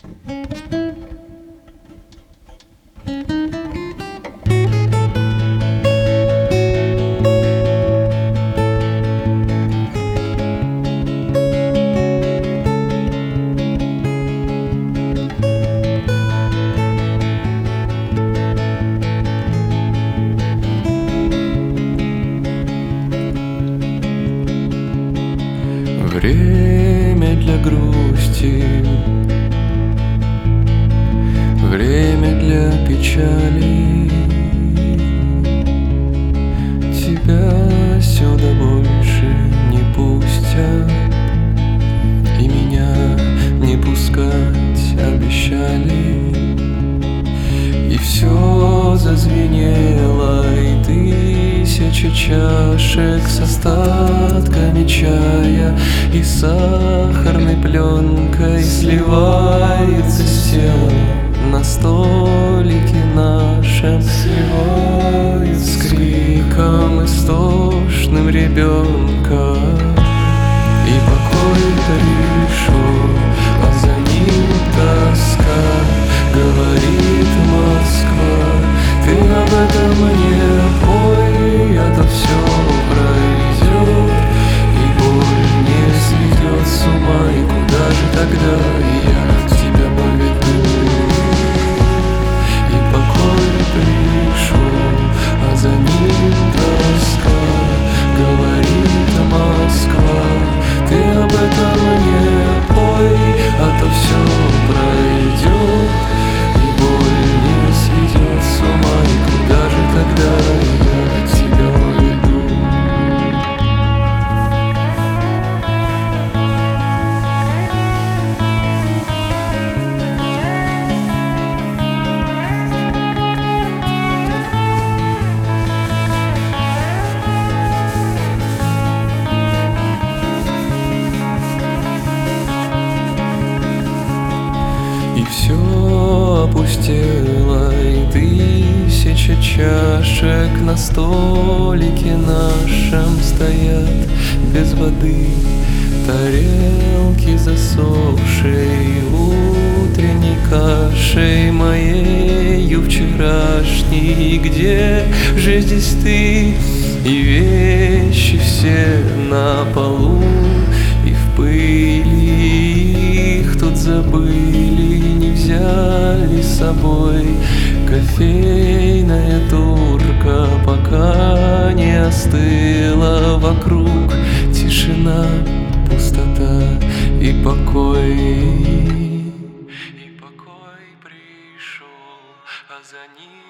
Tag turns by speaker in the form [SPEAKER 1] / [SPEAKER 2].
[SPEAKER 1] Время для грусти, время для печали. Тебя сюда больше не пустят, и меня не пускать обещали. И все зазвенело, и тысяча чашек с остатками чая и сахарной пленкой сливается с телом на столике нашем, сливает с криком истошным ребенка. И покой пришел, а за ним тоска. Говорит Москва, ты об этом не пой, а то все пройдет, и боль не сведет с ума. И куда же тогда я тебя поведу? И покой пришел, а за ним тоска. Говорит Москва, ты об этом не пой, а то все пройдет, и боль не сведет с ума. И куда же тогда я тебя веду? И все опустело, и тысяча чашек на столике нашем стоят без воды. Тарелки засохшей утренней кашей моею вчерашней. Где же здесь ты? И вещи все на полу, и в пыли их тут забыли, не взяли с собой. Кофейная турка пока не остыла, вокруг тишина, пустота и покой. И покой пришел, а за ним